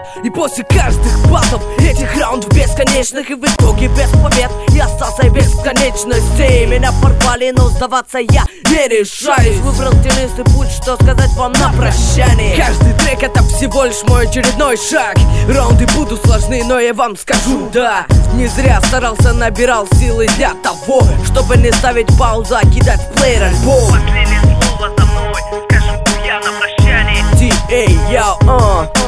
И после каждых батлов, этих раундов бесконечных, и в итоге без побед я остался в бесконечности. Меня порвали, но сдаваться я не решаюсь. Выбрал тенистый путь, что сказать вам на прощание. Каждый трек это всего лишь мой очередной шаг. Раунды будут сложны, но я вам скажу, да, не зря старался, набирал силы для того, чтобы не ставить паузу, а кидать в плеер альбом. Последнее слово за мной скажу я на прощание. T.A. Yo,